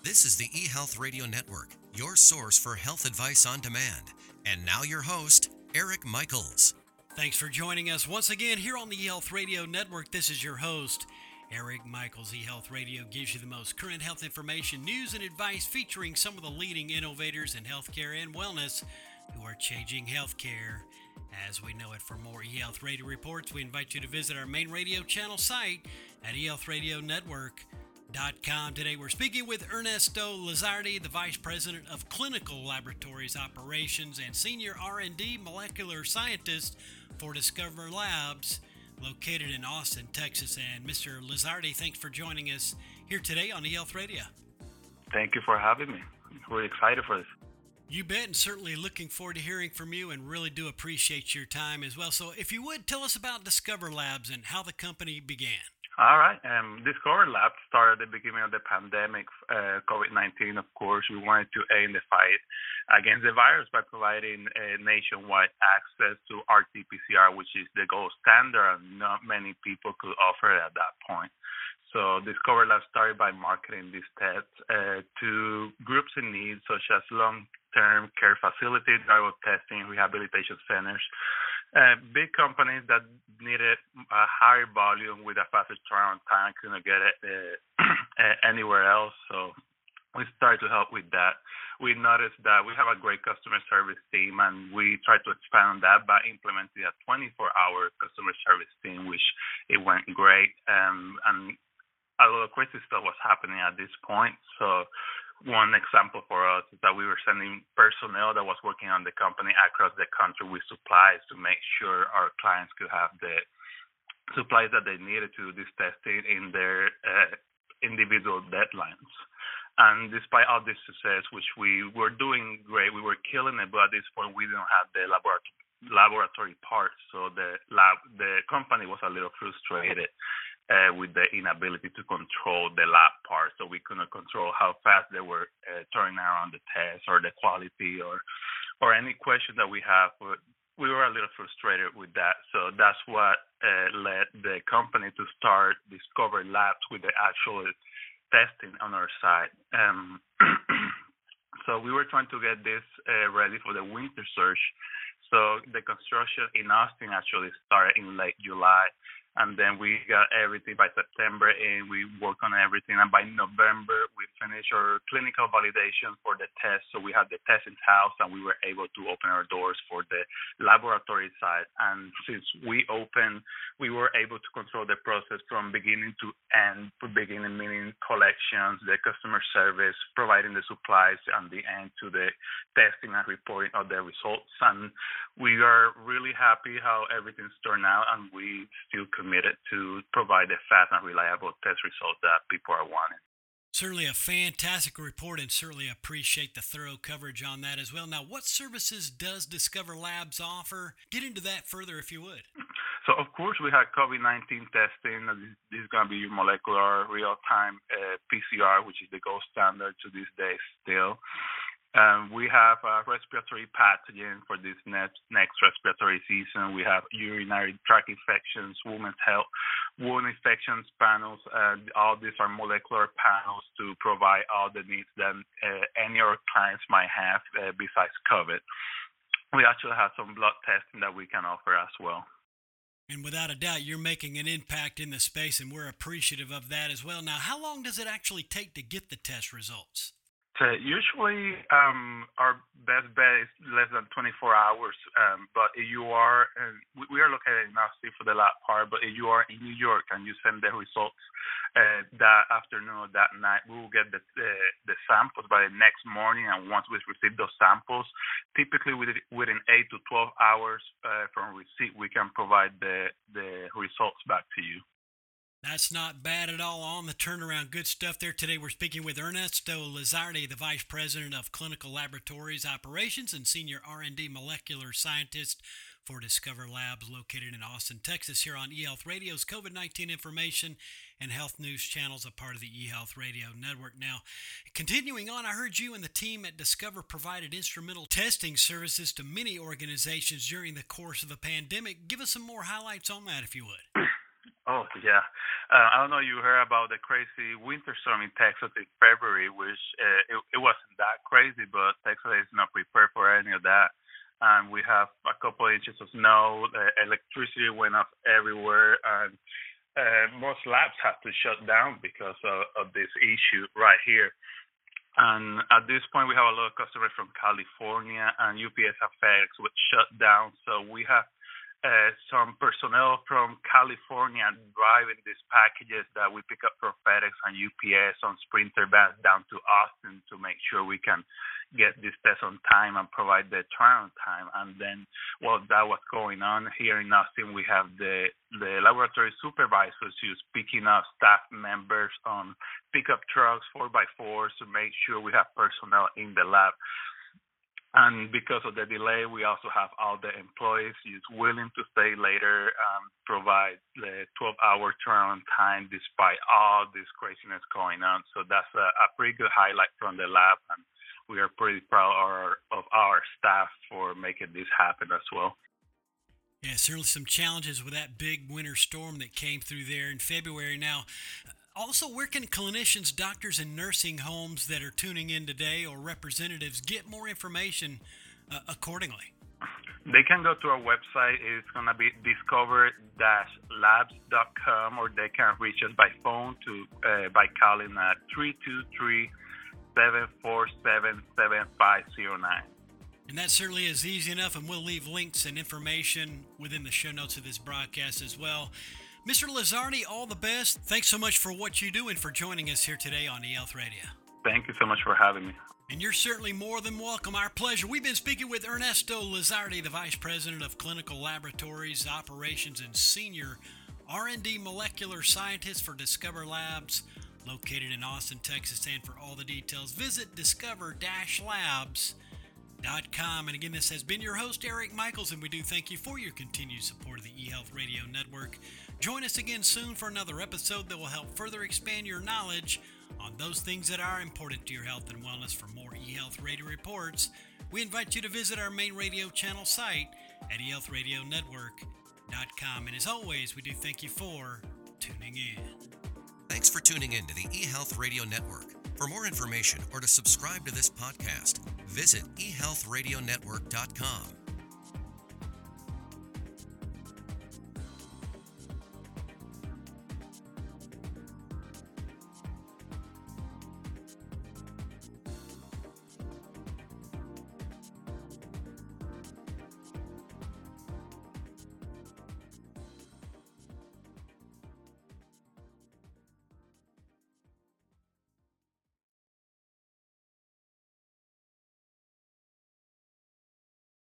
This is the eHealth Radio Network, your source for health advice on demand. And now your host, Eric Michaels. Thanks for joining us once again here on the eHealth Radio Network. This is your host, Eric Michaels. eHealth Radio gives you the most current health information, news, and advice featuring some of the leading innovators in healthcare and wellness who are changing healthcare as we know it. For more eHealth Radio reports, we invite you to visit our main radio channel site at eHealthRadioNetwork.com. Today we're speaking with Ernesto Lizardi, the Vice President of Clinical Laboratories Operations and Senior R&D Molecular Scientist for Discover Labs, located in Austin, Texas. And Mr. Lizardi, thanks for joining us here today on eHealth Radio. Thank you for having me. We're excited for this. You bet, and certainly looking forward to hearing from you, and really do appreciate your time as well. So if you would, tell us about Discover Labs and how the company began. All right. Discover Labs started at the beginning of the pandemic, COVID-19, of course. We wanted to aim the fight against the virus by providing nationwide access to RT-PCR, which is the gold standard, and not many people could offer it at that point. So Discover Labs started by marketing these tests to groups in need, such as long-term care facilities, drug testing, rehabilitation centers, big companies that needed a higher volume with a faster turnaround time, couldn't get it anywhere else. So we started to help with that. We noticed that we have a great customer service team, and we tried to expand on that by implementing a 24-hour customer service team, which it went great. And a lot of crazy stuff was happening at this point. So one example for us is that we were sending personnel that was working on the company across the country with supplies to make sure our clients could have the supplies that they needed to do this testing in their individual deadlines. And despite all this success, which we were doing great, we were killing it, but at this point we didn't have the laboratory parts. So the company was a little frustrated with the inability to control the lab part. So we couldn't control how fast they were turning around the test or the quality or any question that we have. We were a little frustrated with that. So that's what led the company to start Discover Labs with the actual testing on our side. So we were trying to get this ready for the winter surge. So the construction in Austin actually started in late July. And then we got everything by September, and we worked on everything. And by November, we finished our clinical validation for the test. So we had the test in-house, and we were able to open our doors for the laboratory side. And since we opened, we were able to control the process from beginning to end, beginning meaning collections, the customer service, providing the supplies, and the end to the testing and reporting of the results. And we are really happy how everything's turned out, and we still committed to provide the fast and reliable test results that people are wanting. Certainly a fantastic report, and certainly appreciate the thorough coverage on that as well. Now, what services does Discover Labs offer? Get into that further if you would. So, of course, we have COVID-19 testing. This is going to be molecular real-time PCR, which is the gold standard to this day still. We have respiratory pathogen for this next respiratory season. We have urinary tract infections, women's health, wound infections panels. All these are molecular panels to provide all the needs that any of our clients might have besides COVID. We actually have some blood testing that we can offer as well. And without a doubt, you're making an impact in the space, and we're appreciative of that as well. Now, how long does it actually take to get the test results? So usually, our best bet is less than 24 hours. But if you are, we are located in Austin for the lab part, but if you are in New York and you send the results that afternoon or that night, we will get the samples by the next morning. And once we receive those samples, typically within 8 to 12 hours from receipt, we can provide the results back to you. That's not bad at all on the turnaround. Good stuff there. Today we're speaking with Ernesto Lizardi, the Vice President of Clinical Laboratories Operations and Senior R&D Molecular Scientist for Discover Labs, located in Austin, Texas, here on eHealth Radio's COVID-19 information and health news channels, a part of the eHealth Radio Network. Now, continuing on, I heard you and the team at Discover provided instrumental testing services to many organizations during the course of the pandemic. Give us some more highlights on that, if you would. Oh yeah, I don't know. You heard about the crazy winter storm in Texas in February, which it wasn't that crazy, but Texas is not prepared for any of that. And we have a couple inches of snow. The electricity went off everywhere, and most labs had to shut down because of this issue right here. And at this point, we have a lot of customers from California, and UPS and FedEx would shut down. So we have some personnel from California driving these packages that we pick up from FedEx and UPS on Sprinter vans down to Austin to make sure we can get this test on time and provide the turnaround time. And then while that was going on here in Austin, we have the laboratory supervisors who's picking up staff members on pickup trucks, 4x4s, to make sure we have personnel in the lab. And because of the delay, we also have all the employees who's willing to stay later, provide the 12-hour turnaround time despite all this craziness going on. So that's a pretty good highlight from the lab, and we are pretty proud of our staff for making this happen as well. Yeah, certainly some challenges with that big winter storm that came through there in February. Now, also, where can clinicians, doctors, and nursing homes that are tuning in today or representatives get more information accordingly? They can go to our website. It's going to be discover-labs.com, or they can reach us by phone by calling at 323-747-7509. And that certainly is easy enough, and we'll leave links and information within the show notes of this broadcast as well. Mr. Lizardi, all the best. Thanks so much for what you do and for joining us here today on eHealth Radio. Thank you so much for having me. And you're certainly more than welcome. Our pleasure. We've been speaking with Ernesto Lizardi, the Vice President of Clinical Laboratories, Operations, and Senior R&D Molecular Scientist for Discover Labs, located in Austin, Texas. And for all the details, visit discover-labs.com. And again, this has been your host, Eric Michaels, and we do thank you for your continued support of the eHealth Radio Network. Join us again soon for another episode that will help further expand your knowledge on those things that are important to your health and wellness. For more eHealth Radio reports, we invite you to visit our main radio channel site at eHealthRadioNetwork.com. And as always, we do thank you for tuning in. Thanks for tuning in to the eHealth Radio Network. For more information or to subscribe to this podcast, visit eHealthRadioNetwork.com.